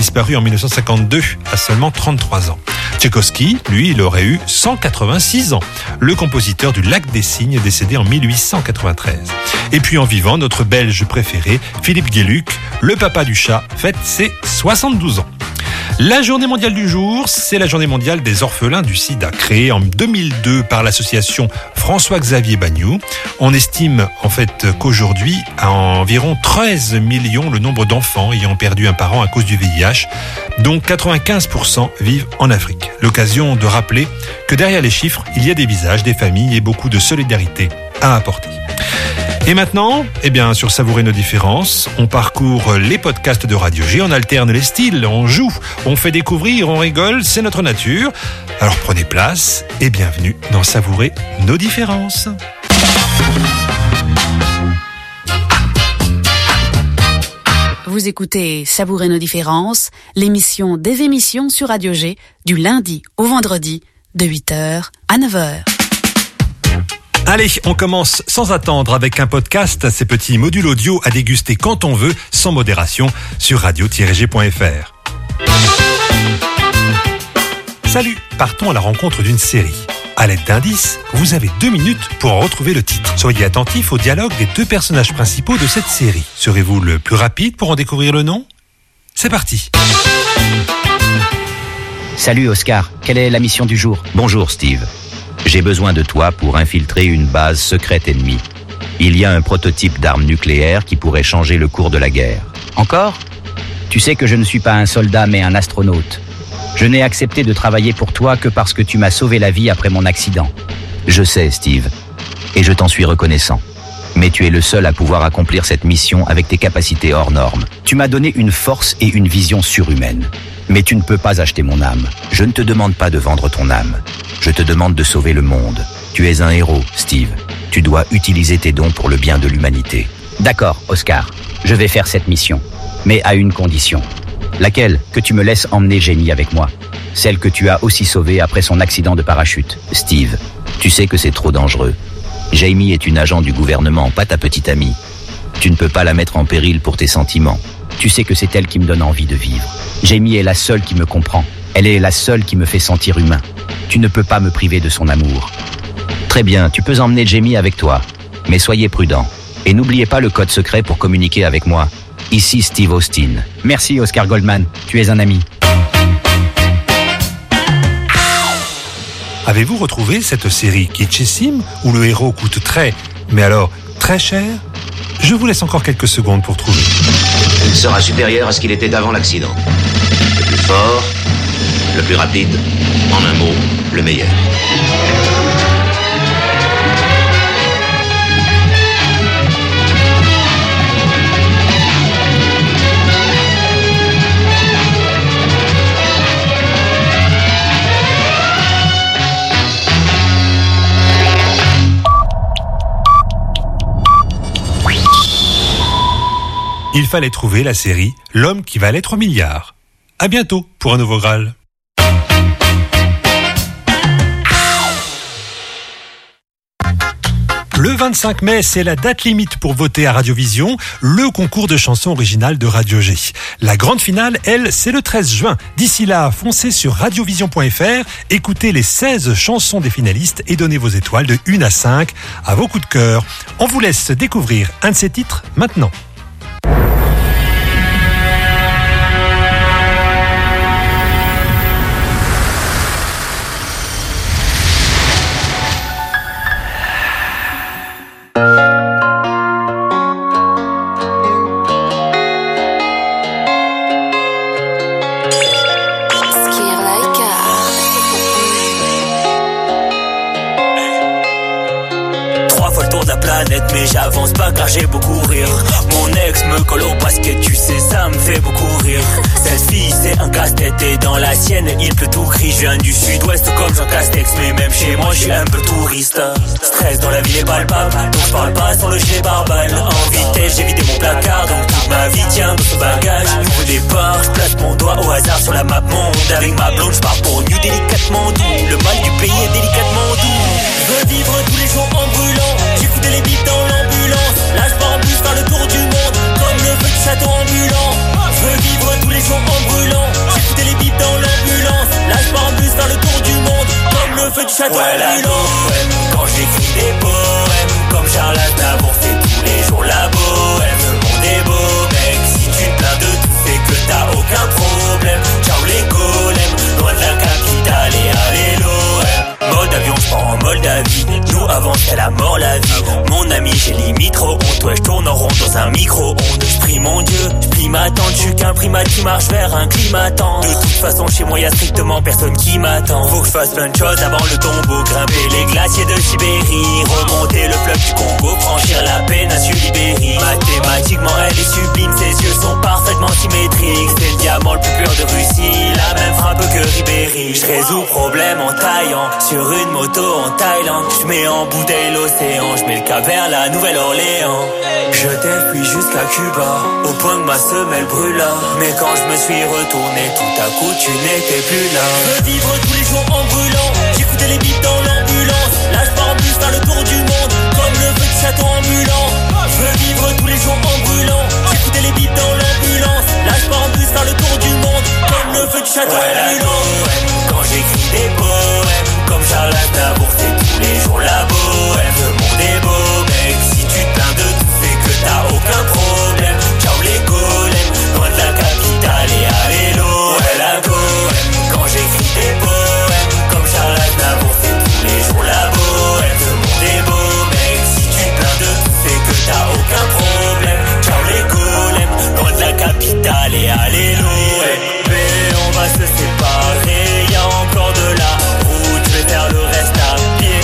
disparu en 1952 à seulement 33 ans. Tchaïkovski, lui, il aurait eu 186 ans. Le compositeur du Lac des Cygnes, décédé en 1893. Et puis en vivant, notre Belge préféré, Philippe Gueluc, le papa du chat, fête ses 72 ans. La journée mondiale du jour, c'est la journée mondiale des orphelins du sida, créée en 2002 par l'association François-Xavier Bagnoud. On estime en fait qu'aujourd'hui, à environ 13 millions le nombre d'enfants ayant perdu un parent à cause du VIH, dont 95% vivent en Afrique. L'occasion de rappeler que derrière les chiffres, il y a des visages, des familles et beaucoup de solidarité à apporter. Et maintenant, sur Savourer nos différences, on parcourt les podcasts de Radio G, on alterne les styles, on joue, on fait découvrir, on rigole, c'est notre nature. Alors prenez place et bienvenue dans Savourer nos différences. Vous écoutez Savourer nos différences, l'émission des émissions sur Radio G, du lundi au vendredi, de 8h à 9h. Allez, on commence sans attendre avec un podcast, ces petits modules audio à déguster quand on veut, sans modération, sur radio-g.fr. Salut, partons à la rencontre d'une série. À l'aide d'indices, vous avez 2 minutes pour en retrouver le titre. Soyez attentifs au dialogue des 2 personnages principaux de cette série. Serez-vous le plus rapide pour en découvrir le nom ? C'est parti. Salut Oscar, quelle est la mission du jour ? Bonjour Steve. J'ai besoin de toi pour infiltrer une base secrète ennemie. Il y a un prototype d'arme nucléaire qui pourrait changer le cours de la guerre. Encore ? Tu sais que je ne suis pas un soldat mais un astronaute. Je n'ai accepté de travailler pour toi que parce que tu m'as sauvé la vie après mon accident. Je sais, Steve, et je t'en suis reconnaissant. Mais tu es le seul à pouvoir accomplir cette mission avec tes capacités hors normes. Tu m'as donné une force et une vision surhumaine. Mais tu ne peux pas acheter mon âme. Je ne te demande pas de vendre ton âme. Je te demande de sauver le monde. Tu es un héros, Steve. Tu dois utiliser tes dons pour le bien de l'humanité. D'accord, Oscar. Je vais faire cette mission. Mais à une condition. Laquelle ? Que tu me laisses emmener Jamie avec moi. Celle que tu as aussi sauvée après son accident de parachute. Steve, tu sais que c'est trop dangereux. Jamie est une agent du gouvernement, pas ta petite amie. Tu ne peux pas la mettre en péril pour tes sentiments. Tu sais que c'est elle qui me donne envie de vivre. Jamie est la seule qui me comprend. Elle est la seule qui me fait sentir humain. Tu ne peux pas me priver de son amour. Très bien, tu peux emmener Jamie avec toi. Mais soyez prudent. Et n'oubliez pas le code secret pour communiquer avec moi. Ici Steve Austin. Merci Oscar Goldman, tu es un ami. Avez-vous retrouvé cette série kitschissime où le héros coûte mais alors très cher ? Je vous laisse encore quelques secondes pour trouver. Il sera supérieur à ce qu'il était avant l'accident. Le plus fort, le plus rapide, en un mot, le meilleur. Il fallait trouver la série L'homme qui valait 3 milliards. À bientôt pour un nouveau Graal. Le 25 mai, c'est la date limite pour voter à Radiovision, le concours de chansons originales de Radio G. La grande finale, elle, c'est le 13 juin. D'ici là, foncez sur radiovision.fr, écoutez les 16 chansons des finalistes et donnez vos étoiles de 1 à 5 à vos coups de cœur. On vous laisse découvrir un de ces titres maintenant. Mais j'avance pas car j'ai beaucoup rire. Mon ex me colle au basket, tu sais ça me fait beaucoup rire. Cette fille c'est un casse-tête et dans la sienne il pleut tout gris. Je viens du sud-ouest comme Jean Castex, mais même chez moi je suis un peu touriste. Stress dans la ville est palpable, donc je parle pas sans le gilet barbane. En vitesse j'ai vidé mon placard, donc toute ma vie tient dans ce bagage. Nouveau départ, je place mon doigt au hasard sur la map monde. Avec ma blonde je pars pour New délicatement doux. Le mal du pays est délicatement doux. Je veux vivre tous les jours en brûlant. J'écoute les beats dans l'ambulance. Là je pars en bus faire le tour du monde, comme le feu du château ambulant. Je veux vivre tous les jours en brûlant. château ambulant. Quand j'écris des poèmes, comme Charles Aznavour fait tous les jours la bohème. Le monde est beau, mec, si tu te plains de tout, c'est que t'as aucun problème. Ciao les golems, loin de la capitale et allez l'OM. Mode avion, je pars en Moldavie. Nous avant c'était la mort la vie. Mon ami, j'ai limite trop honte. Ouais, je tourne en rond dans un micro-ondes. Je prie mon Dieu, je plie ma tante. Je suis qu'un primate qui marche vers un climatant. De toute façon, chez moi, y'a strictement personne qui m'attend. Faut que je fasse plein de choses avant le tombeau. Grimper les glaciers de Sibérie. Remonter le fleuve du Congo. Franchir la péninsule Ibérie. Mathématiquement, elle est sublime. Ses yeux sont parfaitement symétriques. C'est le diamant le plus pur de Russie. La même frappe que Ribéry. Je résous problème en taillant sur une moto en Thaïlande. Je mets en bouteille l'océan. Je mets le cap vers la Nouvelle-Orléans. Je t'ai jusqu'à Cuba, au point que ma semelle brûla. Mais quand je me suis retourné, tout à coup tu n'étais plus là. Je veux vivre tous les jours en brûlant. J'écoutais les bips dans l'ambulance. Là je pars en bus faire le tour du monde, comme le feu du château ambulant. Je veux vivre tous les jours en brûlant. J'écoutais les bips dans l'ambulance. Là je pars en bus faire le tour du monde, comme le feu du château ambulant. Quand j'écris des poèmes, comme Charles Aznavour fait tous les jours la bohème. Le monde est beau, mec, si tu te plains de tout, c'est que t'as aucun problème. Ciao les golems, loin de la capitale et allez l'eau. Ouais la golems, quand j'écris des poèmes, comme Charles Aznavour fait tous les jours la bohème. Le monde est beau, mec, si tu te plains de tout, c'est que t'as aucun problème. Ciao les golems, loin de la capitale et allez l'eau. Mais on va se séparer, y'a encore de la route, je vais faire le reste à pied.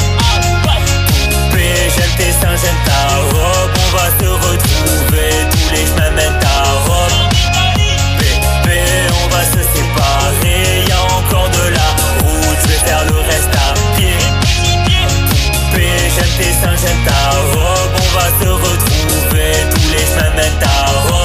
Poupée, j'aime tes seins, j'aime ta robe, on va se retrouver, tous les chemins mènent à Rome. Bébé, on va se séparer, y'a encore de la route, je vais faire le reste à pied. Poupée, j'aime tes seins, j'aime ta robe, on va se retrouver, tous les chemins mènent à Rome.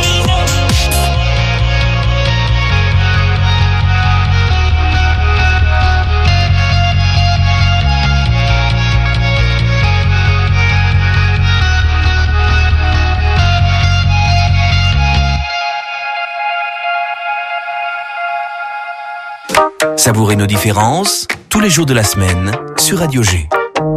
Savourez nos différences tous les jours de la semaine sur Radio G.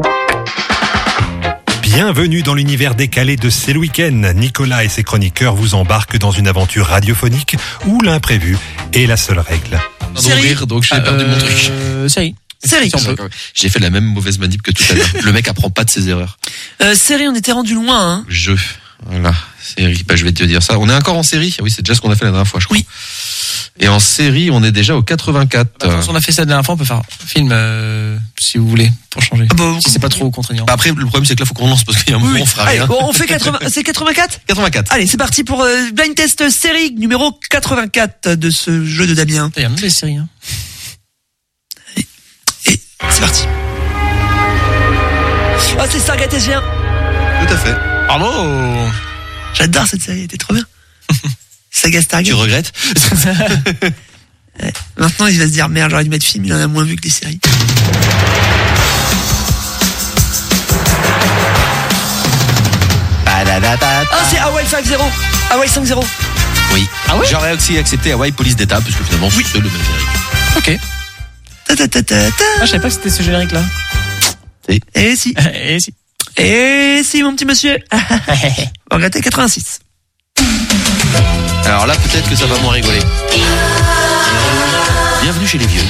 Bienvenue dans l'univers décalé de C'est le week-end. Nicolas et ses chroniqueurs vous embarquent dans une aventure radiophonique où l'imprévu est la seule règle. Série. Donc j'ai perdu mon truc. Série. J'ai fait la même mauvaise manip que tout à l'heure. Le mec apprend pas de ses erreurs. Série, on était rendu loin, hein. Voilà. Série. Je vais te dire ça. On est encore en série. Oui, c'est déjà ce qu'on a fait la dernière fois, je crois. Oui. Et en série, on est déjà au 84. On a fait ça la dernière fois, on peut faire un film, si vous voulez, pour changer. Si c'est pas trop contraignant. Après, le problème, c'est que là, faut qu'on lance parce qu'il y a un moment, on fera rien. Allez, on fait 80, c'est 84? 84. Allez, c'est parti pour Blind Test série numéro 84 de ce jeu de Damien. Il y a même des séries, hein. Et c'est parti. Oh, c'est Stargate SG1. Tout à fait. Bravo. J'adore cette série, elle était trop bien. Saga Stargate. Tu regrettes? Ouais. Maintenant, il va se dire, merde, j'aurais dû mettre film, il en a moins vu que des séries. Oh, c'est Hawaii 5-0. Hawaii 5-0. Oui. Ah ouais? J'aurais aussi accepté Hawaii Police d'État, parce que finalement, c'est le même générique. Ok. Ah, je savais pas que c'était ce générique-là. Et si. Et si, mon petit monsieur. Regardez 86. Alors là, peut-être que ça va moins rigoler. Bienvenue chez les vieux.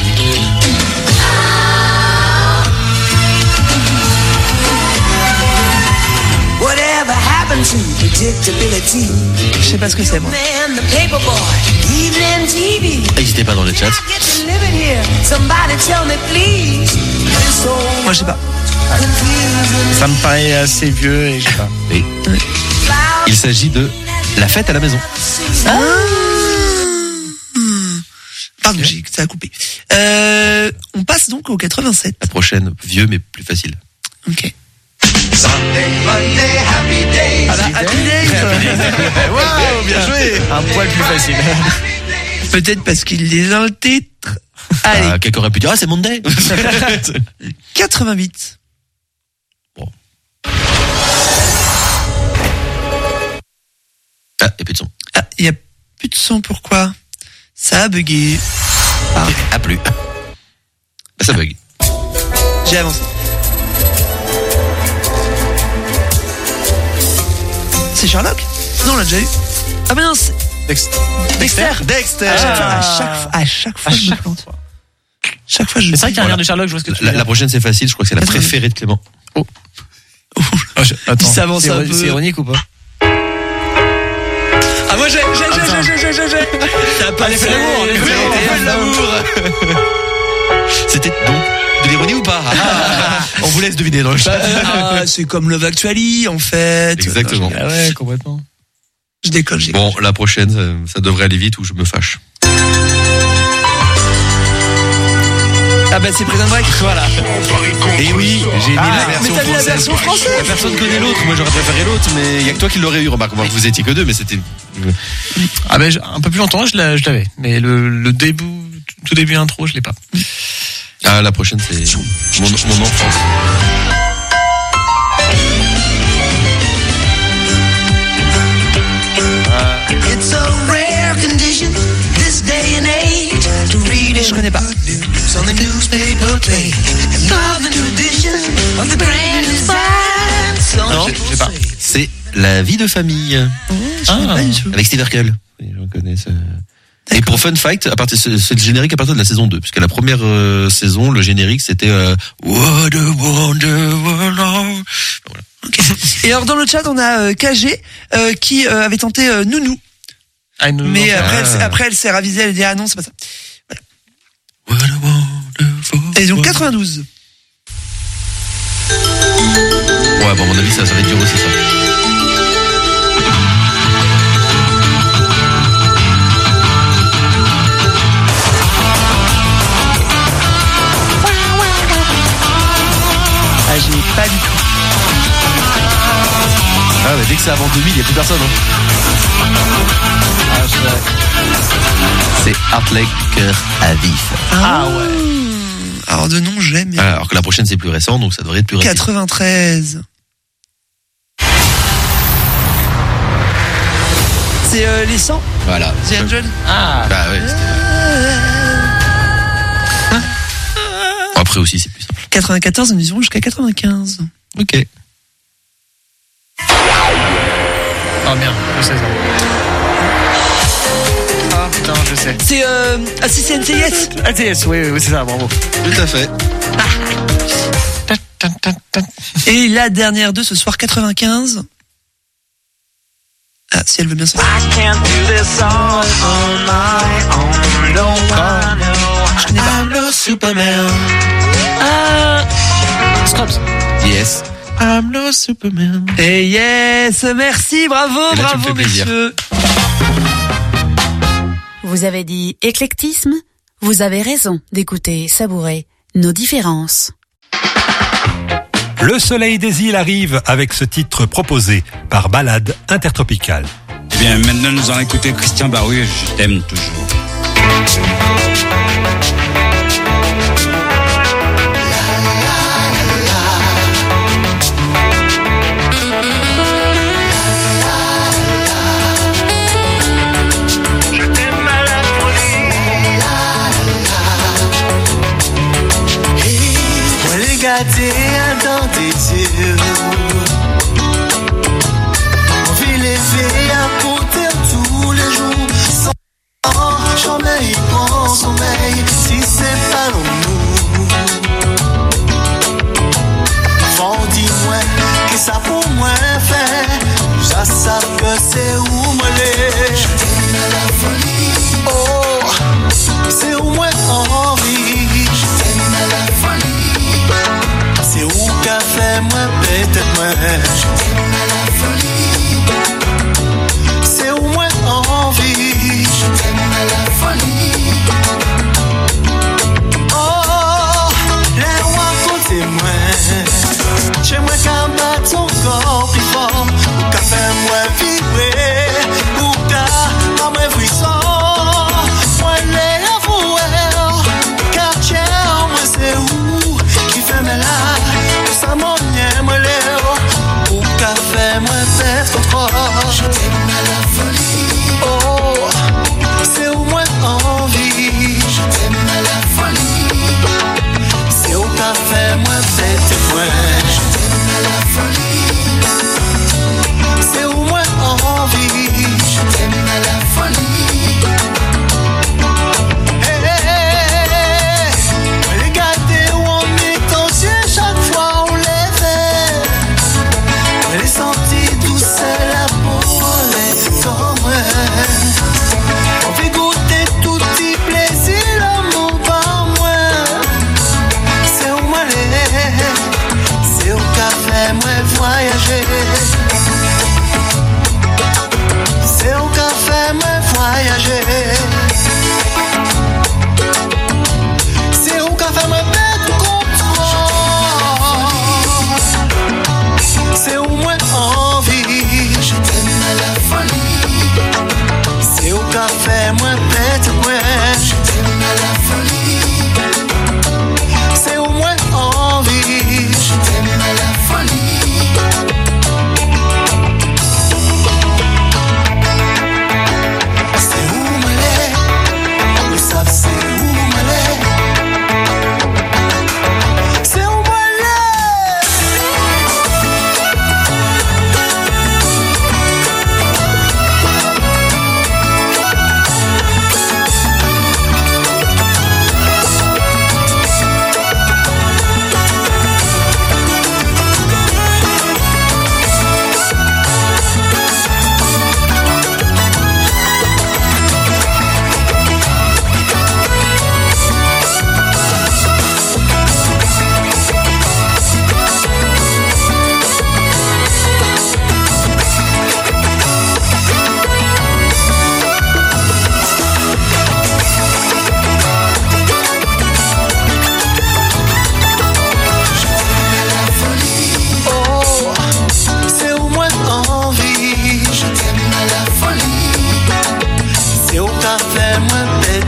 Je sais pas ce que c'est, moi. N'hésitez pas dans le chat. Moi, je sais pas. Ça me paraît assez vieux et je sais pas. Oui. Il s'agit de La fête à la maison. Pardon, ça a coupé. On passe donc au 87. La prochaine, vieux mais plus facile. Ok. Sunday, Monday, happy days. Ah bah, happy days. Wow, bien joué. Un poil plus facile. Peut-être parce qu'il est dans le titre. Allez. Quelqu'un aurait pu dire, c'est Monday. 88. Bon. Ah, il n'y a plus de son. Ah, il n'y a plus de son, pourquoi? Ça a bugué. Ah, plus. Bah, ça bug. J'ai avancé. C'est Sherlock? Non, on l'a déjà eu. Ah ben non, c'est... Dexter. À chaque fois, je me plante. Chaque fois, C'est vrai qu'il y a un air de Sherlock, je vois ce que tu veux dire. La prochaine, c'est facile. Je crois que c'est la préférée de Clément. Oh. Attends, il s'avance un peu. C'est ironique ou pas? Ah, moi, j'ai. T'as pas fait l'amour. C'était donc de l'ironie ou pas? On vous laisse deviner dans le chat. C'est comme Love Actually, en fait. Exactement. Ah ouais, complètement. Je décolle. Bon, la prochaine, ça devrait aller vite ou je me fâche. Ah bah c'est Prison Break. Voilà. Et oui, j'ai mis la version mais t'as vu la version française. Personne connaît l'autre. Moi j'aurais préféré l'autre, mais il y a que toi qui l'aurais eu. Remarque, vous étiez que deux, mais c'était. Ah ben un peu plus longtemps, je l'avais. Mais le début, tout début intro, je l'ai pas. Ah, la prochaine c'est mon enfance. It's a rare condition this day and age to read it. Je connais pas. On the newspaper play. Love and tradition of the grandest song. Non, je sais pas. C'est La vie de famille. Avec Steve Urkel. Oui, je connais ça. Et pour Fun Fact, c'est le générique à partir de la saison 2, puisque la première saison, le générique c'était What a Wonder World. Voilà. Okay. Et alors dans le chat, on a KG qui avait tenté Nounou. Mais après elle s'est ravisée, elle a dit ah non, c'est pas ça. Voilà. Et donc 92. Ouais, bon, à mon avis, ça va être dur aussi, ça. Ah, j'ai pas du tout. Ah, mais dès que c'est avant 2000, il n'y a plus personne. Hein. C'est Hartley Cœur à vif. Ah ouais. Alors de nom, j'aime. Alors que la prochaine, c'est plus récent, donc ça devrait être plus récent. 93. C'est les 100. Voilà. The Angel. Ah. Bah ouais. Après aussi, c'est plus simple. 94, nous irons jusqu'à 95. Ok. Oh merde, je sais ça. Ah putain, je sais. C'est c'est NCIS. NCIS, oui, c'est ça, bravo. Tout à fait. Et la dernière de ce soir, 95. Ah, si elle veut bien ça. Je connais pas. Superman. Scrubs. Yes. I'm no Superman. Et yes, merci, bravo, là, bravo messieurs. Vous avez dit éclectisme? Vous avez raison d'écouter, savourer nos différences. Le soleil des îles arrive avec ce titre proposé par Balade Intertropicale. Eh bien, maintenant, nous allons écouter Christian Barru, Je t'aime toujours. Regardez dans tes yeux, on vit les veilles à compter tous les jours. Sans jamais y prend sommeil.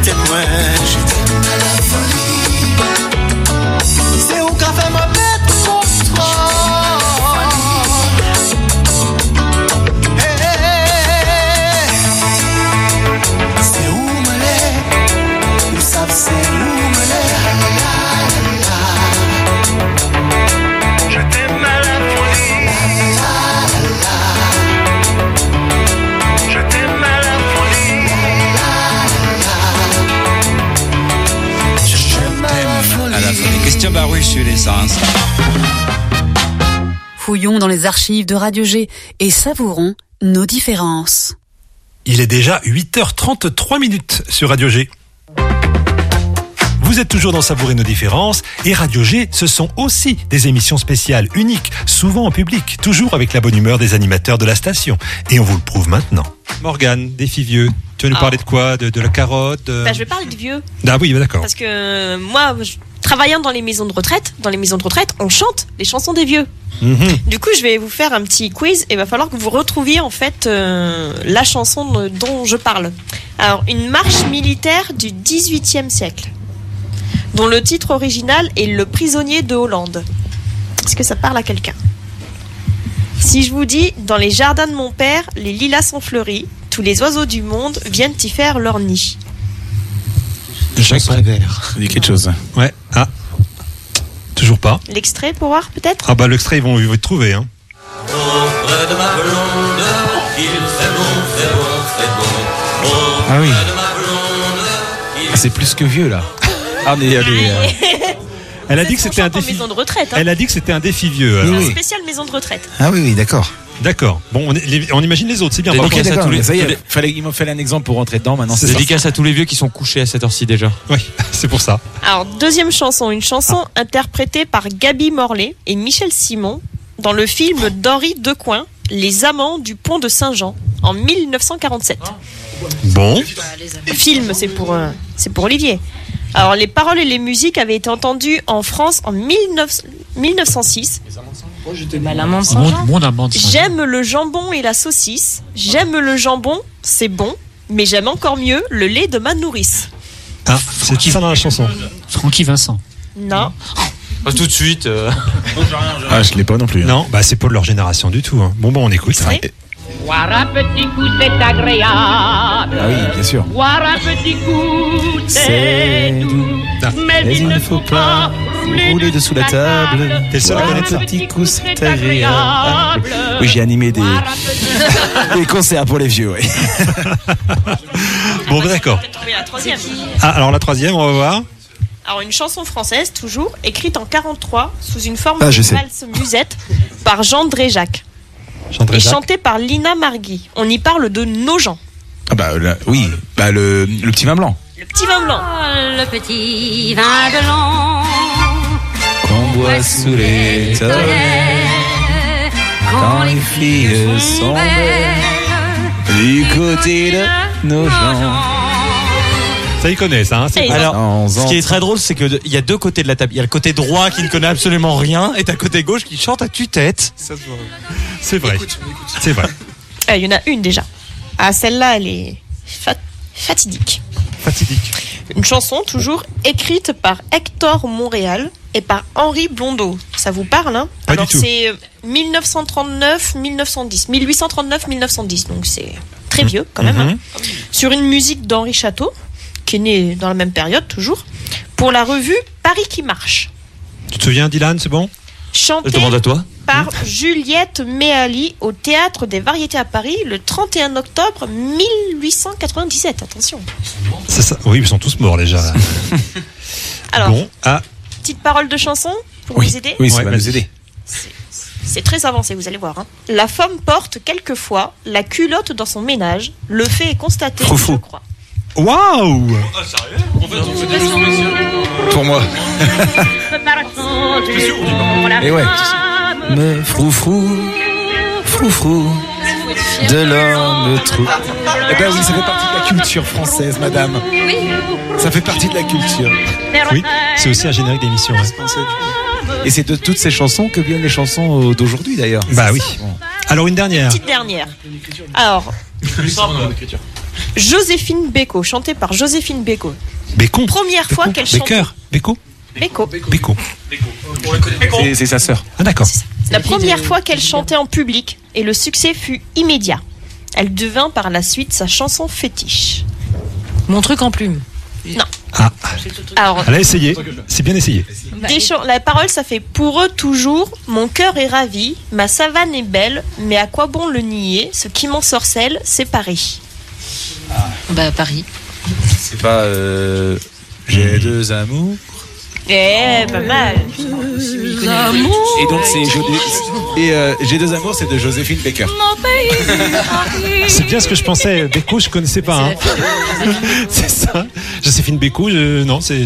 t'aime, ouais, je t'aime à la folie. C'est où qu'a fait ma bête contre toi. C'est où me l'est, où ça c'est où me l'est. Je t'aime à la folie. Je t'aime à la folie. Je t'aime à la folie. Christian Baruch sur l'essence. Fouillons dans les archives de Radio G et savourons nos différences. Il est déjà 8h33 sur Radio G. Vous êtes toujours dans Savourer nos différences et Radio G, ce sont aussi des émissions spéciales, uniques, souvent en public, toujours avec la bonne humeur des animateurs de la station. Et on vous le prouve maintenant. Morgane, défi vieux, tu vas nous parler de quoi? De la carotte Je vais parler de vieux. Ah oui, d'accord. Parce que moi, travaillant dans les maisons de retraite, on chante les chansons des vieux. Du coup, je vais vous faire un petit quiz et il va falloir que vous retrouviez en fait la chanson dont je parle. Alors, une marche militaire du XVIIIe siècle, dont le titre original est Le prisonnier de Hollande. Est-ce que ça parle à quelqu'un? Si je vous dis, dans les jardins de mon père, les lilas sont fleuris, tous les oiseaux du monde viennent y faire leur nid. Jacques Prévert. Ça dit quelque chose. Ouais. Ah. Toujours pas. L'extrait pour voir peut-être? Ah bah l'extrait ils vont le trouver hein. Auprès de ma blonde, il fait bon, fait bon, fait bon. Ah oui. Auprès de ma blonde, Ah, c'est plus que vieux là. Ah mais Elle a dit que c'était un défi. Maison de retraite. Hein. Elle a dit que c'était un défi vieux. C'est alors. un spécial maison de retraite. Ah oui, d'accord. D'accord. Bon, on imagine les autres, c'est bien. Ok, d'accord. Il m'a fait un exemple pour rentrer dedans. Maintenant, c'est dédicace à tous les vieux qui sont couchés à cette heure-ci déjà. Oui, c'est pour ça. Alors, deuxième chanson, une chanson interprétée par Gaby Morlet et Michel Simon dans le film d'Henri Decoing, Les Amants du pont de Saint-Jean, en 1947. Bon. Le film, c'est pour Olivier. Alors, les paroles et les musiques avaient été entendues en France en 1906. J'aime le jambon et la saucisse. J'aime le jambon, c'est bon, mais j'aime encore mieux le lait de ma nourrice. Ah, c'est ça dans la chanson. Francky Vincent. Non. Pas tout de suite. Ah, je l'ai pas non plus. Non, bah c'est pas de leur génération du tout. Hein. Bon, on écoute. Boire un petit coup, c'est agréable. Ah oui, bien sûr. Boire un petit coup, c'est doux. Mais il ne faut pas rouler dessous la table. T'es le seul à connaître un petit coup, c'est agréable. Oui, j'ai animé des concerts pour les vieux, oui. Bon, d'accord. La troisième. Ah, alors la troisième, on va voir. Alors, une chanson française, toujours, écrite en 43, sous une forme je de sais. valse musette, par Jean Dréjac. Et chanté par Lina Margui. On y parle de nos gens. Ah bah oui, bah le petit vin blanc. Le petit vin blanc. Le petit vin blanc Qu'on boit sous les tonnelles, quand les filles sont belles, du côté de nos gens. Ça y connaît ça. Hein, alors, ce qui est très drôle, c'est qu'il y a deux côtés de la table. Il y a le côté droit qui ne connaît absolument rien, et t'as le côté gauche qui chante à tue-tête. C'est vrai. C'est vrai. Il y en a une déjà. Ah, celle-là, elle est fatidique. Une chanson toujours écrite par Hector Montréal et par Henri Blondeau. Ça vous parle, hein? Pas Alors du tout. c'est 1939-1910. 1839-1910, donc c'est très vieux quand même. Hein. Sur une musique d'Henri Château, qui est né dans la même période toujours, pour la revue Paris qui marche. Tu te souviens, Dylan, c'est bon? Chanté Je demande à toi. par Juliette Méali au Théâtre des Variétés à Paris le 31 octobre 1897. Attention. C'est ça. Oui, ils sont tous morts déjà. Là. Alors, bon, petite parole de chanson pour vous aider. Oui, ça va nous aider. C'est très avancé, vous allez voir. Hein. La femme porte quelquefois la culotte dans son ménage. Le fait est constaté, je crois. Waouh! Ah, sérieux? Pour moi. Et ouais. Me froufrou, froufrou, de l'homme trou. Eh ben oui, ça fait partie de la culture française, madame. Ça fait partie de la culture. Oui, c'est aussi un générique d'émission. Hein. Et c'est de toutes ces chansons que viennent les chansons d'aujourd'hui d'ailleurs. Bah oui. Alors une dernière. Petite dernière. Alors, Joséphine Bécaud, chantée par Joséphine Bécaud. Bécon. Première fois qu'elle chante. Bécaud. Bécaud. C'est sa sœur. Ah d'accord. La première fois qu'elle chantait en public et le succès fut immédiat. Elle devint par la suite sa chanson fétiche. Mon truc en plume. Non. Ah. Alors, elle a essayé. C'est bien essayé. La parole, ça fait pour eux toujours. Mon cœur est ravi, ma savane est belle, mais à quoi bon le nier? Ce qui m'ensorcelle, c'est Paris. Bah Paris. C'est pas j'ai deux amours. Pas mal. Et donc c'est j'ai deux amours, c'est de Joséphine Baker. C'est bien ce que je pensais. Bécaud, je connaissais pas. Hein. C'est ça. Joséphine Bécaud, non, c'est.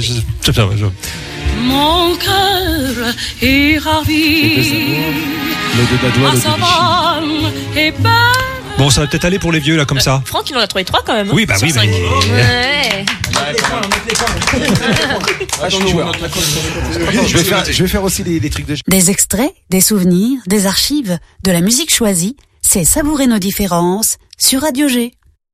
Mon cœur est ravi. Ma savane est belle. Bon, ça va peut-être aller pour les vieux là comme ça. Franck, il en a trouvé 3 quand même. Oui, bah oui, mais. Ouais. Je vais faire aussi des trucs de. Des extraits, des souvenirs, des archives, de la musique choisie. C'est Savourer nos différences sur Radio G.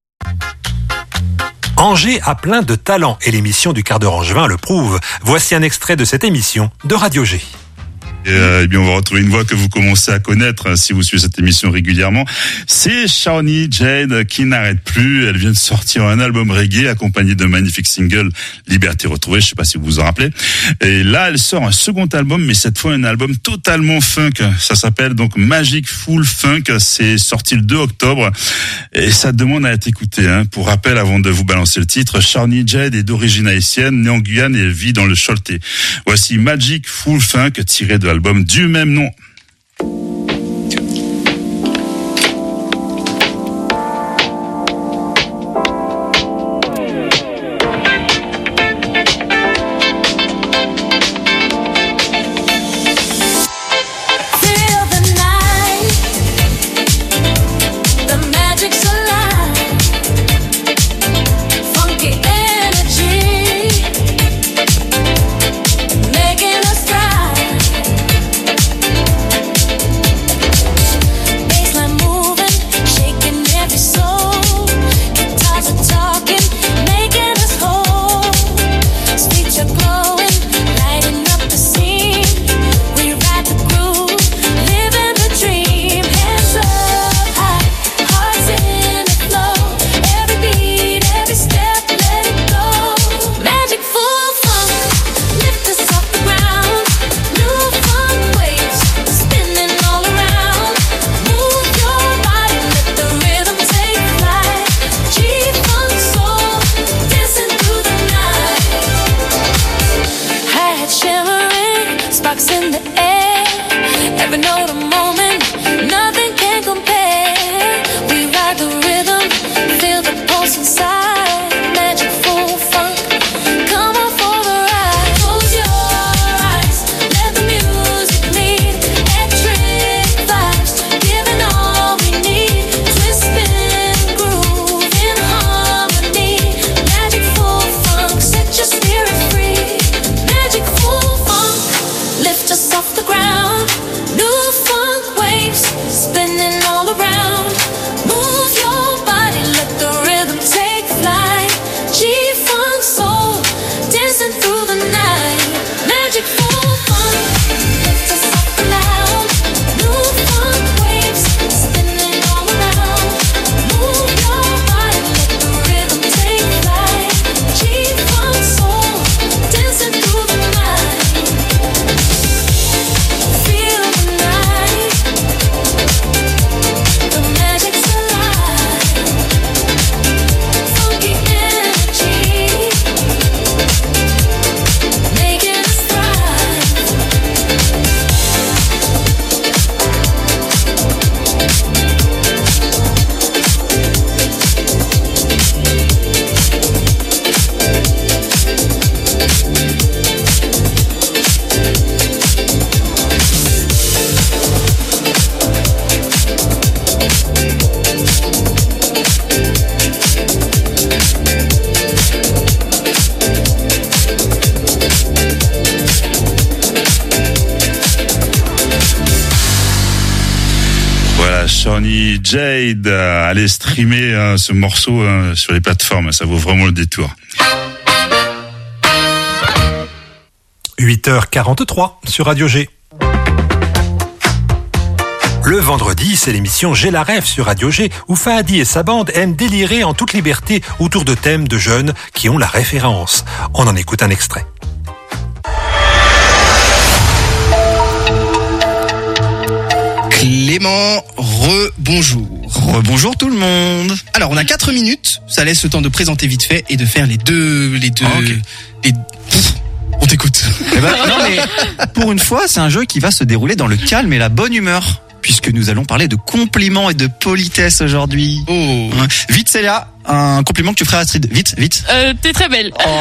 Angers a plein de talent et l'émission du quart d'heure angevin le prouve. Voici un extrait de cette émission de Radio G. Eh bien, on va retrouver une voix que vous commencez à connaître si vous suivez cette émission régulièrement. C'est Shawnee Jade qui n'arrête plus. Elle vient de sortir un album reggae accompagné d'un magnifique single Liberté retrouvée. Je sais pas si vous vous en rappelez. Et là, elle sort un second album, mais cette fois un album totalement funk. Ça s'appelle donc Magic Full Funk. C'est sorti le 2 octobre et ça demande à être écouté. Hein. Pour rappel, avant de vous balancer le titre, Shawnee Jade est d'origine haïtienne, née en Guyane et elle vit dans le Choletais. Voici Magic Full Funk tiré de l'album du même nom. Making us cry. Shawnee Jade. Allez streamer ce morceau sur les plateformes, ça vaut vraiment le détour. 8h43 sur Radio G. Le vendredi, c'est l'émission J'ai la rêve sur Radio G, où Fahadi et sa bande aiment délirer en toute liberté autour de thèmes de jeunes qui ont la référence. On en écoute un extrait. Clément, rebonjour. Rebonjour tout le monde. Alors, on a 4 minutes, ça laisse le temps de présenter vite fait et de faire les deux... On t'écoute. Eh ben, non mais, pour une fois, c'est un jeu qui va se dérouler dans le calme et la bonne humeur. Puisque nous allons parler de compliments et de politesse aujourd'hui. Oh. Vite, Célia, un compliment que tu ferais à Astrid. Vite. T'es très belle. Oh.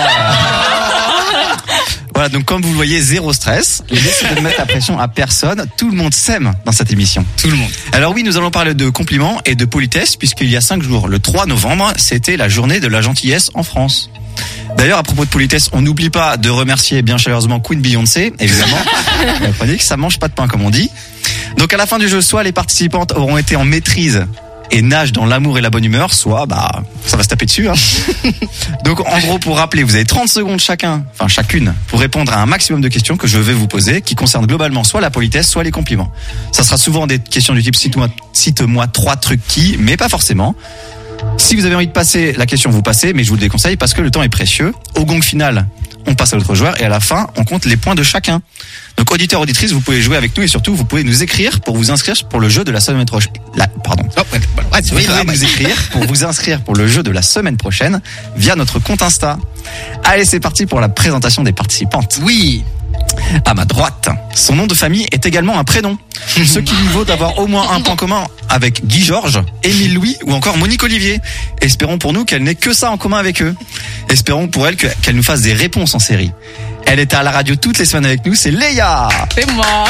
Voilà, donc comme vous le voyez, zéro stress. L'idée, c'est de mettre la pression à personne. Tout le monde s'aime dans cette émission. Tout le monde. Alors oui, nous allons parler de compliments et de politesse, puisqu'il y a 5 jours, le 3 novembre, c'était la journée de la gentillesse en France. D'ailleurs, à propos de politesse, on n'oublie pas de remercier bien chaleureusement Queen Beyoncé, évidemment. Vous comprenez que ça mange pas de pain, comme on dit. Donc à la fin du jeu, soit les participantes auront été en maîtrise et nagent dans l'amour et la bonne humeur, soit ça va se taper dessus. Donc en gros, pour rappeler, vous avez 30 secondes chacune, pour répondre à un maximum de questions que je vais vous poser, qui concernent globalement soit la politesse, soit les compliments. Ça sera souvent des questions du type cite-moi 3 trucs qui, mais pas forcément. Si vous avez envie de passer la question, vous passez, mais je vous le déconseille parce que le temps est précieux. Au gong final, on passe à l'autre joueur et à la fin, on compte les points de chacun. Donc auditeur, auditrice, vous pouvez jouer avec nous et surtout, vous pouvez nous écrire pour vous inscrire pour le jeu de la semaine prochaine. Vous pouvez nous écrire pour vous inscrire pour le jeu de la semaine prochaine via notre compte Insta. Allez, c'est parti pour la présentation des participantes. Oui. À ma droite, son nom de famille est également un prénom. Ce qui lui vaut d'avoir au moins un point commun avec Guy Georges, Émile Louis ou encore Monique Olivier. Espérons pour nous qu'elle n'ait que ça en commun avec eux. Espérons pour elle qu'elle nous fasse des réponses en série. Elle est à la radio toutes les semaines avec nous, c'est Léa. C'est moi.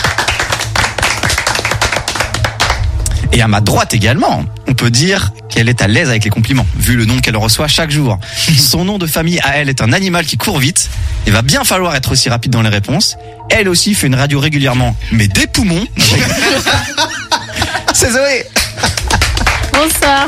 Et à ma droite également, on peut dire qu'elle est à l'aise avec les compliments, vu le nom qu'elle reçoit chaque jour. Son nom de famille à elle est un animal qui court vite. Il va bien falloir être aussi rapide dans les réponses. Elle aussi fait une radio régulièrement, mais des poumons. C'est Zoé. Bonsoir.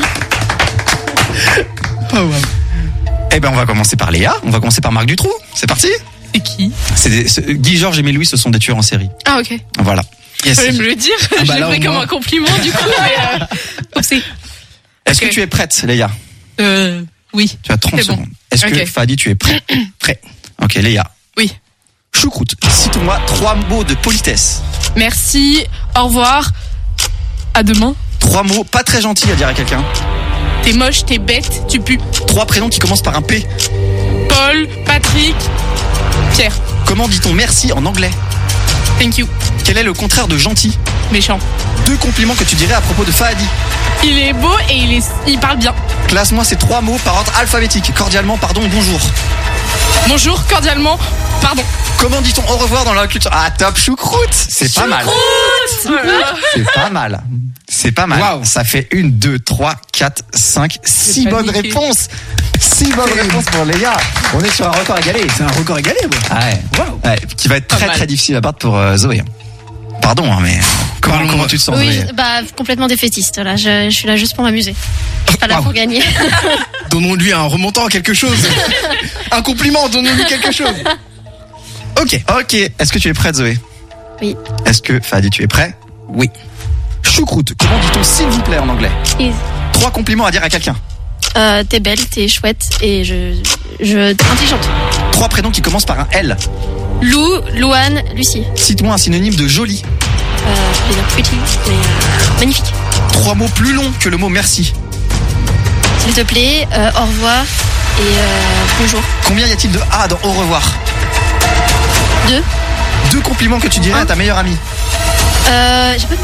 Oh, wow. Eh ben, on va commencer par Léa. On va commencer par Marc Dutroux. C'est parti. C'est qui? Guy Georges et Émile Louis, ce sont des tueurs en série. Ah, ok. Voilà. Yes. Fallait me le dire. Je l'ai pris comme un compliment, du coup, mais oupsie. Est-ce que tu es prête, Léa? Oui. Tu as 30 secondes. Bon. Est-ce que Fahadi, tu es prêt? Prêt. Ok, Léa. Oui. Choucroute, cite-moi 3 mots de politesse. Merci, au revoir, à demain. 3 mots pas très gentils à dire à quelqu'un. T'es moche, t'es bête, tu pues. 3 prénoms qui commencent par un P. Paul, Patrick, Pierre. Comment dit-on merci en anglais? Thank you. Quel est le contraire de gentil? Méchant. 2 compliments que tu dirais à propos de Fahadi. Il est beau et il parle bien. Classe-moi ces 3 mots par ordre alphabétique. Cordialement, pardon, bonjour. Bonjour, cordialement, pardon. Comment dit-on au revoir dans la culture? Ah, top, choucroute. C'est pas mal. C'est pas mal. C'est pas mal. Wow. Ça fait 1, 2, 3, 4, 5, 6 bonnes réponses. 6 bonnes réponses pour Léa. On est sur un record égalé. C'est un record égalé, ouais. Ah ouais. Wow. Ouais, qui va être très difficile à battre pour Zoé. Pardon, mais comment tu te sens? Oui, complètement défaitiste. Là, je suis là juste pour m'amuser. Je suis pas là pour gagner. Donnons-lui un remontant, quelque chose. Un compliment, donnons-lui quelque chose. Ok. Est-ce que tu es prête, Zoé? Oui. Est-ce que Fahadi, tu es prêt? Oui. Choucroute, comment dit-on s'il vous plaît en anglais? Please. 3 compliments à dire à quelqu'un. T'es belle, t'es chouette et t'es intelligente. 3 prénoms qui commencent par un L. Lou, Louane, Lucie. Cite-moi un synonyme de joli. Je vais dire pretty, mais magnifique. 3 mots plus longs que le mot merci. S'il te plaît, au revoir et bonjour. Combien y a-t-il de A dans au revoir? 2. 2 compliments que tu dirais à ta meilleure amie. J'ai pas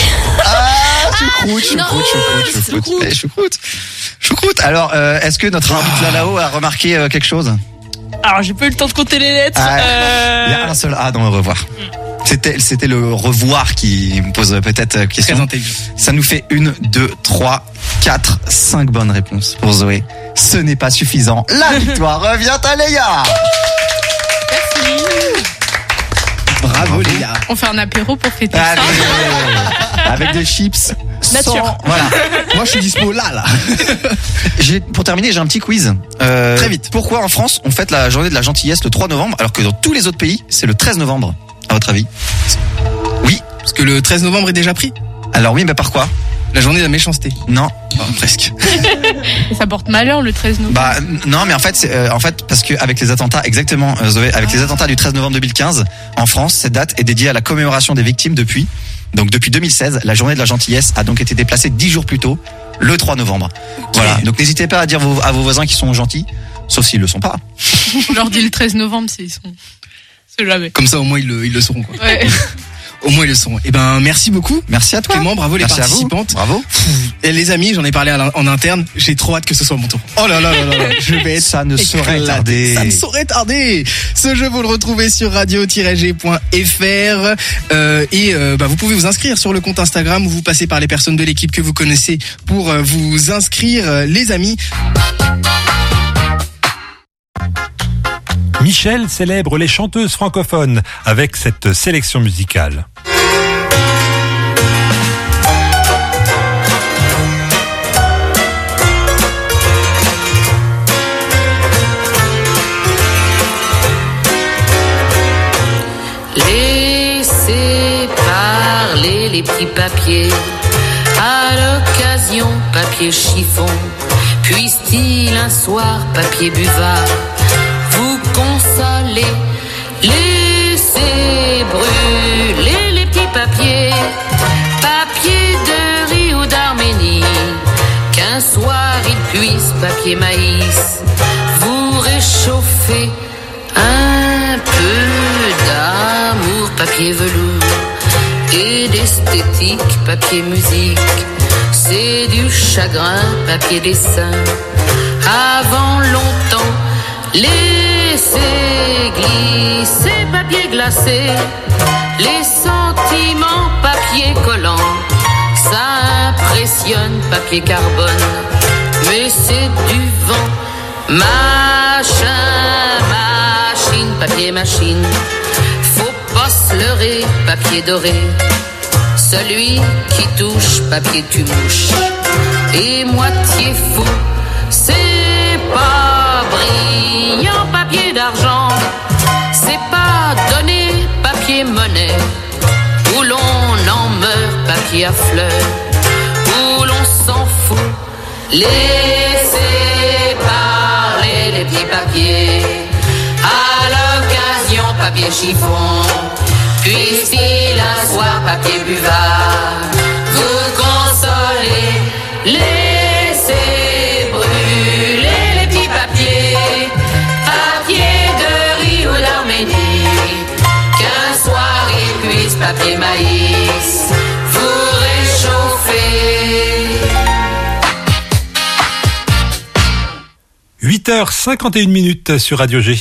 Choucroute. Alors, est-ce que notre arbitre là-haut a remarqué quelque chose? Alors, j'ai pas eu le temps de compter les lettres. Il y a un seul A dans au revoir. C'était le revoir qui me pose peut-être question. Ça nous fait 1, 2, 3, 4, 5 bonnes réponses pour Zoé. Ce n'est pas suffisant. La victoire revient à Léa. Merci. Bravo Léa. On fait un apéro pour fêter ça. Avec des chips Nature. Voilà. Moi, je suis dispo là. Pour terminer, j'ai un petit quiz. Très vite. Pourquoi en France, on fête la journée de la gentillesse le 3 novembre, alors que dans tous les autres pays, c'est le 13 novembre, à votre avis? Oui. Parce que le 13 novembre est déjà pris. Alors oui, mais par quoi? La journée de la méchanceté. Non. Presque. Ça porte malheur le 13 novembre. Bah non, mais en fait, parce que avec les attentats, exactement, Zoé, avec les attentats du 13 novembre 2015 en France, cette date est dédiée à la commémoration des victimes depuis. Donc depuis 2016, la journée de la gentillesse a donc été déplacée 10 jours plus tôt, le 3 novembre. Okay. Voilà. Donc n'hésitez pas à dire à vos voisins qui sont gentils, sauf s'ils le sont pas. On leur dit le 13 novembre s'ils sont. C'est jamais. Comme ça au moins ils le sauront quoi. Ouais. Au moins ils le sont. Eh ben merci beaucoup. Merci à toi. Clément, bravo les participantes. Bravo. Et les amis, j'en ai parlé en interne. J'ai trop hâte que ce soit mon tour. Oh là là là là. Je vais être ça ne saurait tarder. Ça ne saurait tarder. Ce jeu vous le retrouvez sur radio-g.fr et vous pouvez vous inscrire sur le compte Instagram ou vous passez par les personnes de l'équipe que vous connaissez pour vous inscrire les amis. Michel célèbre les chanteuses francophones avec cette sélection musicale. Laissez parler les petits papiers, à l'occasion papier chiffon, puisse-t-il un soir papier buvard vous consoler, laissez brûler les petits papiers, papier de riz ou d'Arménie, qu'un soir il puisse, papier maïs, vous réchauffer un peu d'amour, papier velours, et d'esthétique, papier musique, c'est du chagrin, papier dessin, avant longtemps, laissez glisser papier glacé, les sentiments papier collant, ça impressionne papier carbone, mais c'est du vent, machine, papier machine, faut pas se leurrer, papier doré, celui qui touche papier tu mouches, et moitié fou, c'est pas brillant papier d'argent, c'est pas donné papier monnaie, où l'on en meurt papier à fleurs, où l'on s'en fout, laissez parler les petits papiers, à l'occasion papier chiffon, puisse-t-il un soir papier buvard vous consoler, laissez brûler les petits papiers, papier de riz ou d'Arménie, qu'un soir il puisse, papier maïs, vous réchauffer. 8h51 sur Radio G.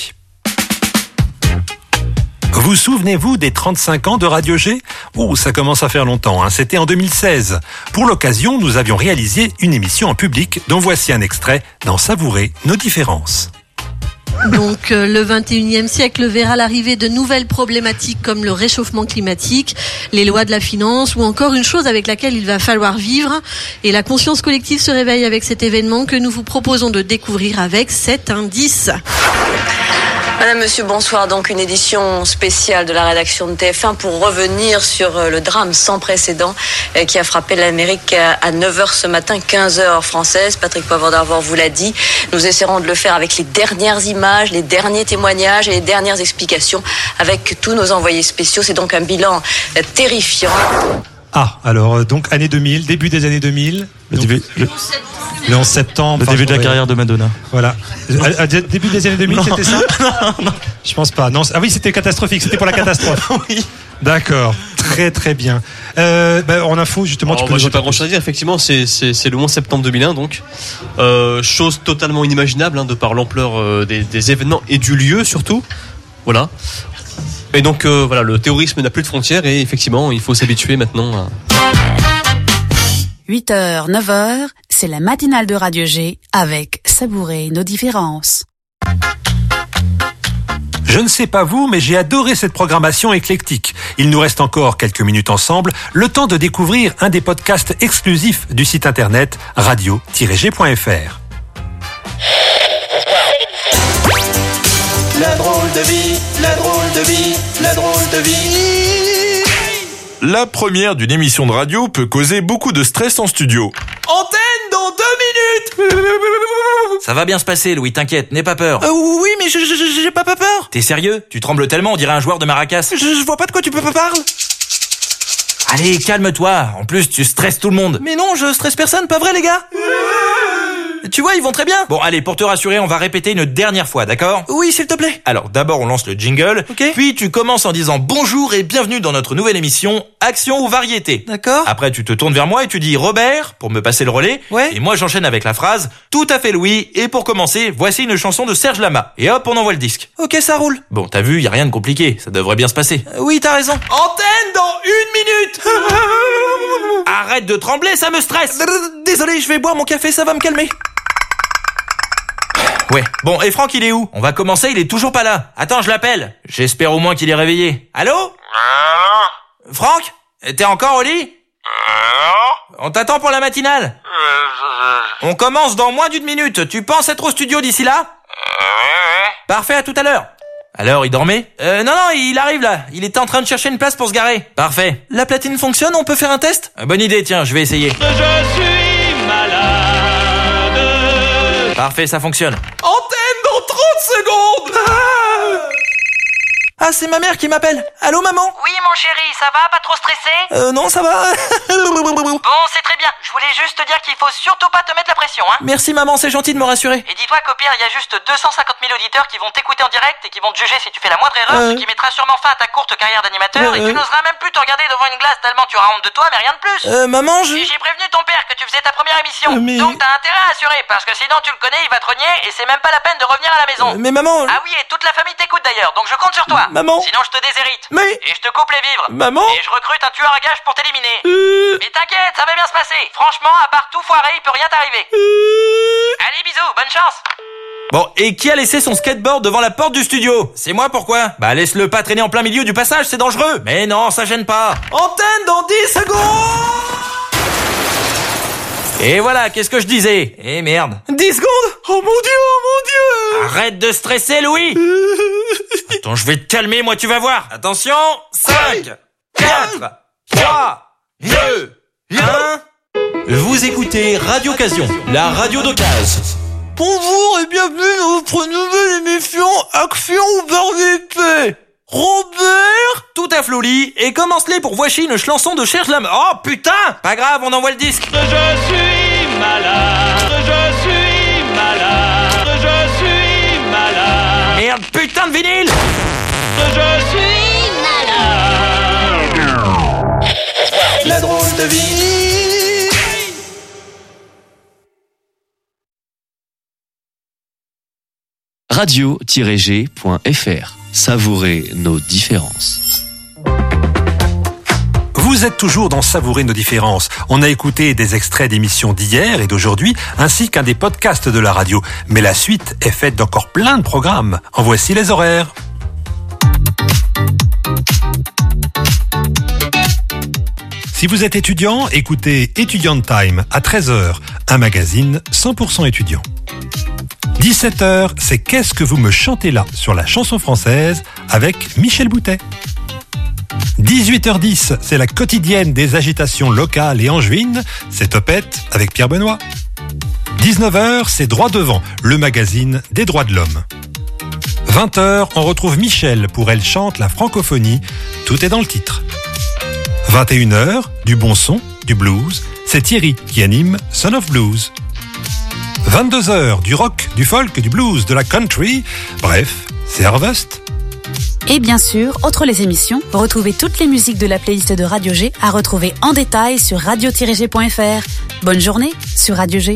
Vous souvenez-vous des 35 ans de Radio G? Oh, ça commence à faire longtemps, hein. C'était en 2016. Pour l'occasion, nous avions réalisé une émission en public dont voici un extrait dans Savourer nos différences. Donc le 21e siècle verra l'arrivée de nouvelles problématiques comme le réchauffement climatique, les lois de la finance ou encore une chose avec laquelle il va falloir vivre. Et la conscience collective se réveille avec cet événement que nous vous proposons de découvrir avec cet indice. Madame, Monsieur, bonsoir. Donc une édition spéciale de la rédaction de TF1 pour revenir sur le drame sans précédent qui a frappé l'Amérique à 9h ce matin, 15h heure française. Patrick Poivre d'Arvor vous l'a dit. Nous essaierons de le faire avec les dernières images, les derniers témoignages et les dernières explications avec tous nos envoyés spéciaux. C'est donc un bilan terrifiant. Ah, alors donc année 2000, début des années 2000. Le 11 septembre. Le début de la carrière de Madonna. Voilà. Début des années 2000, c'était ça? Non. Je pense pas. Non. Ah oui, c'était catastrophique. C'était pour la catastrophe. Oui. D'accord. Très très bien. En info, justement, tu peux. Moi, j'ai pas grand chose à dire. Effectivement, c'est le 11 septembre 2001, donc. Chose totalement inimaginable, de par l'ampleur des événements et du lieu, surtout. Voilà. Et donc, le terrorisme n'a plus de frontières et effectivement, il faut s'habituer maintenant à... 8h, 9h, c'est la matinale de Radio G avec Savourer nos différences. Je ne sais pas vous, mais j'ai adoré cette programmation éclectique. Il nous reste encore quelques minutes ensemble, le temps de découvrir un des podcasts exclusifs du site internet radio-g.fr. La drôle de vie, la drôle de vie, la drôle de vie. La première d'une émission de radio peut causer beaucoup de stress en studio. Antenne dans 2 minutes. Ça va bien se passer, Louis, t'inquiète, n'aie pas peur. Oui, mais j'ai pas peur. T'es sérieux? Tu trembles tellement, on dirait un joueur de maracas. Je vois pas de quoi tu parles. Allez, calme-toi. En plus, tu stresses tout le monde. Mais non, je stresse personne, pas vrai les gars? Tu vois, ils vont très bien. Bon, allez, pour te rassurer, on va répéter une dernière fois, d'accord? Oui, s'il te plaît. Alors, d'abord, on lance le jingle. Ok. Puis, tu commences en disant bonjour et bienvenue dans notre nouvelle émission Action ou Variété. D'accord. Après, tu te tournes vers moi et tu dis Robert, pour me passer le relais. Ouais. Et moi, j'enchaîne avec la phrase tout à fait Louis. Et pour commencer, voici une chanson de Serge Lama. Et hop, on envoie le disque. Ok, ça roule. Bon, t'as vu, y a rien de compliqué. Ça devrait bien se passer. Oui, t'as raison. Antenne dans 1 minute. Arrête de trembler, ça me stresse. Désolé, je vais boire mon café, ça va me calmer. Ouais. Bon, et Franck, il est où? On va commencer, il est toujours pas là. Attends, je l'appelle. J'espère au moins qu'il est réveillé. Allô? Franck? T'es encore au lit? On t'attend pour la matinale. On commence dans moins d'1 minute. Tu penses être au studio d'ici là? Parfait, à tout à l'heure. Alors, il dormait? Non, il arrive là. Il était en train de chercher une place pour se garer. Parfait. La platine fonctionne, on peut faire un test? Bonne idée, tiens, je vais essayer. Je suis malade. Parfait, ça fonctionne. Antenne dans 30 secondes. Ah, c'est ma mère qui m'appelle. Allô, maman? Oui, mon chéri, ça va? Pas trop stressé? Non, ça va. Bon, c'est très bien. Je voulais juste te dire qu'il faut surtout pas te mettre la pression, hein. Merci, maman, c'est gentil de me rassurer. Et dis-toi qu'au pire, il y a juste 250 000 auditeurs qui vont t'écouter en direct et qui vont te juger si tu fais la moindre erreur, ce qui mettra sûrement fin à ta courte carrière d'animateur et tu n'oseras même plus te regarder devant une glace tellement tu auras honte de toi, mais rien de plus. Maman, je... Et j'ai prévenu ton père que tu faisais ta première émission. Donc t'as intérêt à assurer, parce que sinon tu le connais, il va te renier et c'est même pas la peine de revenir à la maison. Mais maman... Ah oui, et toute la famille t'écoute d'ailleurs, donc je compte sur toi. Maman... Sinon je te déshérite. Mais... Et je te coupe les vivres. Maman... Et je recrute un tueur à gages pour t'éliminer. Mais t'inquiète, ça va bien se passer. Franchement, à part tout foirer, il peut rien t'arriver. Allez, bisous, bonne chance. Bon, et qui a laissé son skateboard devant la porte du studio? C'est moi, pourquoi? Bah, laisse-le pas traîner en plein milieu du passage, c'est dangereux. Mais non, ça gêne pas. Antenne dans 10 secondes. Et voilà, qu'est-ce que je disais? Eh merde. 10 secondes? Oh mon Dieu. Arrête de stresser, Louis. Attends, je vais te calmer, moi, tu vas voir. Attention, 5, 4, 3, 2, 1... Vous écoutez Radio Occasion, la radio d'occasion. Bonjour et bienvenue dans votre nouvelle émission Action ou Variété. Robert? Tout à Floli, et commence-les pour voici une chanson de Serge Lama. Oh putain! Pas grave, on envoie le disque. Je suis malade, je suis malade, je suis malade. Merde, putain de vinyle! Je suis malade. La drôle de vie. radio-g.fr. Savourez nos différences. Vous êtes toujours dans Savourer nos différences. On a écouté des extraits d'émissions d'hier et d'aujourd'hui, ainsi qu'un des podcasts de la radio. Mais la suite est faite d'encore plein de programmes. En voici les horaires. Si vous êtes étudiant, écoutez Étudiant Time à 13h, un magazine 100% étudiant. 17h, c'est Qu'est-ce que vous me chantez là sur la chanson française avec Michel Boutet. 18h10, c'est la quotidienne des agitations locales et angevines, c'est Topette avec Pierre Benoît. 19h, c'est Droit devant, le magazine des droits de l'homme. 20h, on retrouve Michel pour Elle chante la francophonie, tout est dans le titre. 21h, du bon son, du blues, c'est Thierry qui anime Son of Blues. 22h, du rock, du folk, du blues, de la country, bref, c'est Harvest. Et bien sûr, outre les émissions, retrouvez toutes les musiques de la playlist de Radio G à retrouver en détail sur radio-g.fr. Bonne journée sur Radio G.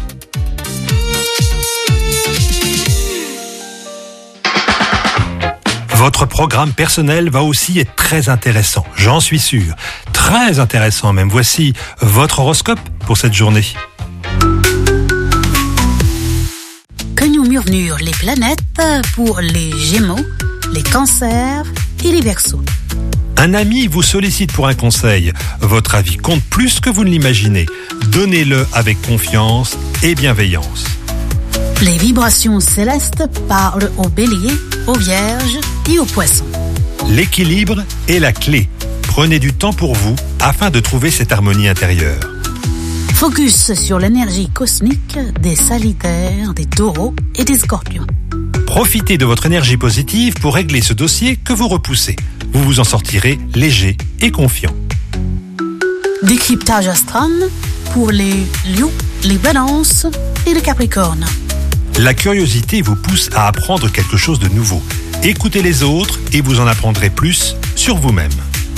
Votre programme personnel va aussi être très intéressant, j'en suis sûr. Très intéressant même. Voici votre horoscope pour cette journée. Que nous murmurent les planètes pour les Gémeaux, les Cancers et les Verseaux. Un ami vous sollicite pour un conseil. Votre avis compte plus que vous ne l'imaginez. Donnez-le avec confiance et bienveillance. Les vibrations célestes parlent aux Béliers, aux Vierges et aux Poissons. L'équilibre est la clé. Prenez du temps pour vous afin de trouver cette harmonie intérieure. Focus sur l'énergie cosmique des Sagittaires, des Taureaux et des Scorpions. Profitez de votre énergie positive pour régler ce dossier que vous repoussez. Vous vous en sortirez léger et confiant. Décryptage astral pour les Lions, les Balances et les Capricornes. La curiosité vous pousse à apprendre quelque chose de nouveau. Écoutez les autres et vous en apprendrez plus sur vous-même.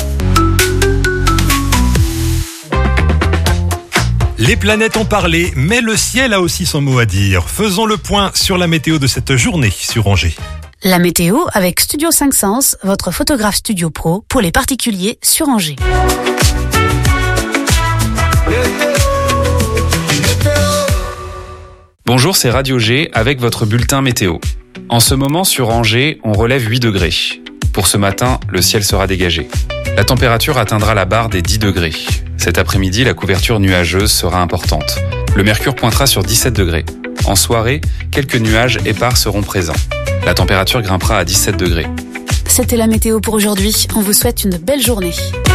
Les planètes ont parlé, mais le ciel a aussi son mot à dire. Faisons le point sur la météo de cette journée sur Angers. La météo avec Studio 5 Sens, votre photographe studio pro pour les particuliers sur Angers. Bonjour, c'est Radio G avec votre bulletin météo. En ce moment sur Angers, on relève 8 degrés. Pour ce matin, le ciel sera dégagé. La température atteindra la barre des 10 degrés. Cet après-midi, la couverture nuageuse sera importante. Le mercure pointera sur 17 degrés. En soirée, quelques nuages épars seront présents. La température grimpera à 17 degrés. C'était la météo pour aujourd'hui. On vous souhaite une belle journée.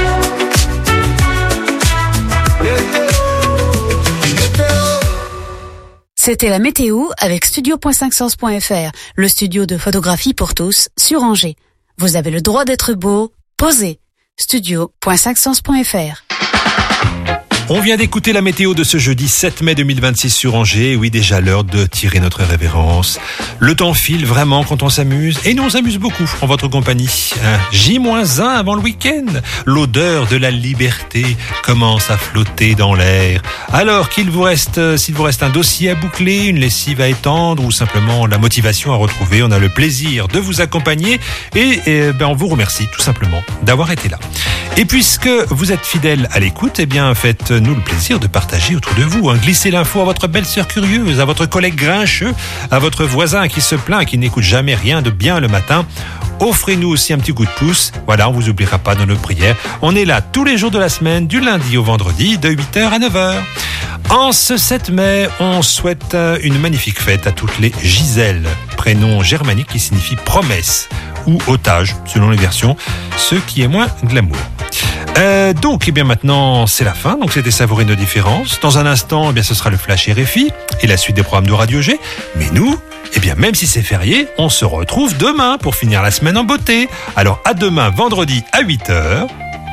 C'était la météo avec studio.5sens.fr, le studio de photographie pour tous sur Angers. Vous avez le droit d'être beau, posez. studio.5sens.fr. On vient d'écouter la météo de ce jeudi 7 mai 2026 sur Angers. Oui, déjà l'heure de tirer notre révérence. Le temps file vraiment quand on s'amuse. Et nous on s'amuse beaucoup en votre compagnie. J-1 avant le week-end. L'odeur de la liberté commence à flotter dans l'air. Alors s'il vous reste un dossier à boucler, une lessive à étendre ou simplement la motivation à retrouver, on a le plaisir de vous accompagner. Et on vous remercie tout simplement d'avoir été là. Et puisque vous êtes fidèles à l'écoute, faites-nous le plaisir de partager autour de vous. Glissez l'info à votre belle-sœur curieuse, à votre collègue grincheux, à votre voisin qui se plaint, qui n'écoute jamais rien de bien le matin. Offrez-nous aussi un petit coup de pouce. Voilà, on vous oubliera pas dans nos prières. On est là tous les jours de la semaine, du lundi au vendredi, de 8h à 9h. En ce 7 mai, on souhaite une magnifique fête à toutes les Gisèles, prénom germanique qui signifie promesse ou otage, selon les versions, ce qui est moins glamour. Donc, maintenant, c'est la fin. Donc, c'était Savourer nos différences. Dans un instant, ce sera le Flash RFI et la suite des programmes de Radio G. Mais nous, même si c'est férié, on se retrouve demain pour finir la semaine en beauté. Alors, à demain, vendredi à 8h.